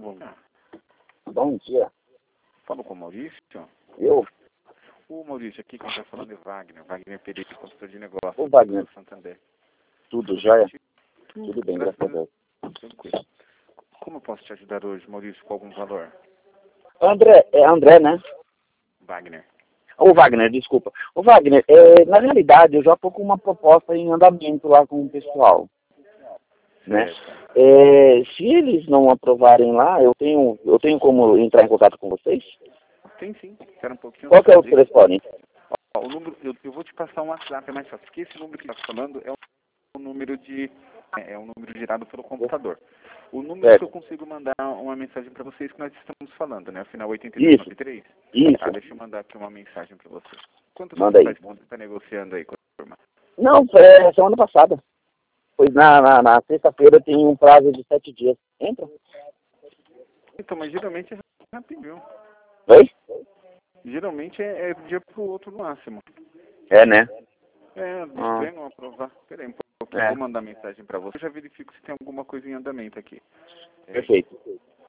bom dia. Bom dia. Falo com o Maurício. Eu? O Maurício, aqui quem está falando é Wagner. Wagner Pereira, consultor de negócios. O Wagner. Do Santander. Tudo jóia? Tudo bem, graças a Deus. Tranquilo. Como eu posso te ajudar hoje, Maurício, com algum valor? André, é André, né? Wagner. O Wagner, desculpa. O Wagner, na realidade, eu já estou com uma proposta em andamento lá com o pessoal, né? Se eles não aprovarem lá, eu tenho como entrar em contato com vocês? Tem sim. Espera um pouquinho. Qual que é o telefone? Ó, o número, eu vou te passar um WhatsApp, é mais fácil. Porque esse número que está falando é um número um número gerado pelo computador. O número que eu consigo mandar uma mensagem para vocês que nós estamos falando, né? Afinal, 8293. Isso. Tá, deixa eu mandar aqui uma mensagem para você. Quantos Manda aí. faz que você está negociando aí com a turma? Não, foi semana passada. Pois na sexta-feira tem um prazo de 7 dias. Entra? Então, mas geralmente é rapidinho. Oi? Geralmente é de um dia pro outro no máximo. É, né? Estranho não aprovar. Peraí um pouquinho, eu vou mandar mensagem para você. Eu já verifico se tem alguma coisa em andamento aqui. Perfeito.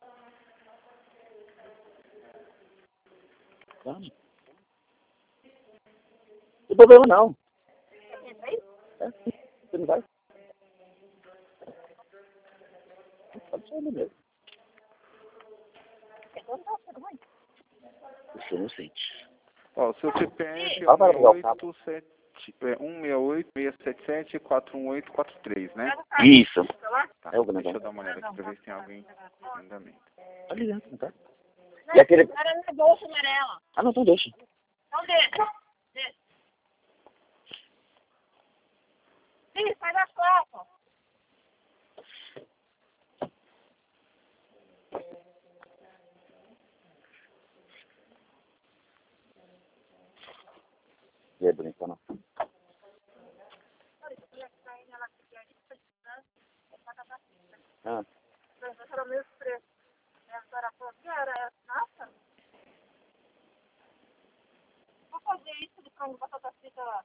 Não tem problema não. Você não vai? Pode ser mesmo. Eu não sei. Ó, o seu CPF é 168-677-418-43, né? Isso. Tá, É o deixa eu dar uma olhada aqui pra ver se tem algo em andamento. Ali dentro, não tá? E aquele... Era na bolsa amarela. Ah, não, então deixa. Então deixa. Sim, faz as fotos. E aí, bonita, não? Ah. Era o mesmo preço. A senhora falou que era essa. Nossa. Vou fazer isso de frango batata frita lá.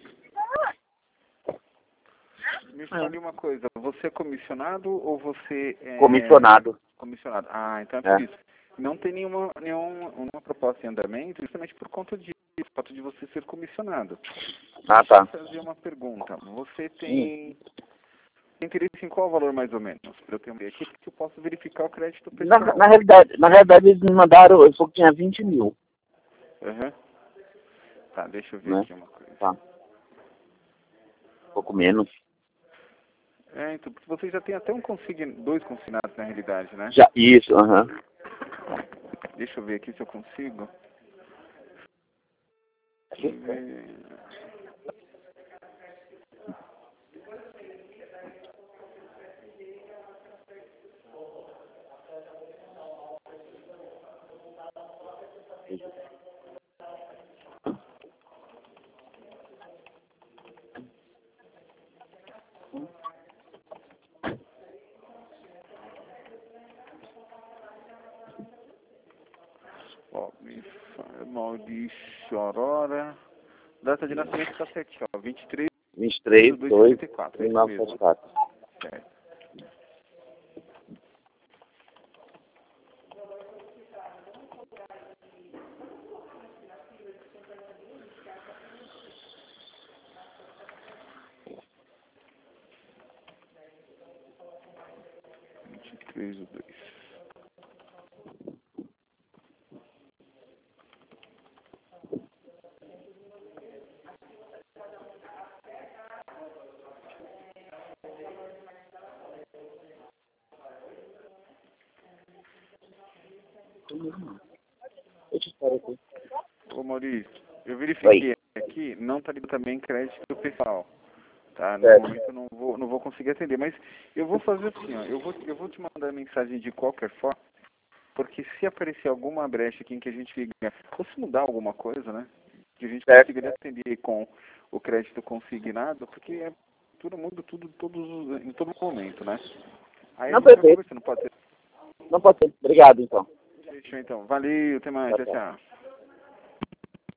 Me fale uma coisa, você é comissionado ou você é... Comissionado. Comissionado. Ah, então é por isso. Não tem nenhuma proposta em andamento, justamente por conta disso, por fato de você ser comissionado. Ah, tá. Deixa eu fazer uma pergunta. Você tem interesse em qual valor mais ou menos? Para eu ter uma ideia aqui, porque eu posso verificar o crédito pessoal. Na realidade, eles me mandaram, eu falei que tinha 20 mil. Uhum. Tá, deixa eu ver Né? aqui uma coisa. Tá. Um pouco menos. Então, porque você já tem até dois consignados na realidade, né? Já, isso, aham. Deixa eu ver aqui se eu consigo. Deixa eu ver. Ó, Maurício Aurora. Data de nascimento está certinho, ó. 23 23, de 2, 1974. 1974. Certo. Três ou dois. Eu te espero aqui. Ô Maurício, eu verifiquei aqui, não está ligado também crédito do pessoal. Tá? No momento eu não vou conseguir atender, mas eu vou fazer assim, ó, eu vou te mandar mensagem de qualquer forma, porque se aparecer alguma brecha aqui em que a gente fica, ou se mudar alguma coisa, né, que a gente consiga atender com o crédito consignado, porque tudo muda em todo momento, né? Aí Não, a gente vai perfeito. conversando, pode ser? Não pode ser. Obrigado, então. Fechou então. Valeu, até mais, tchau.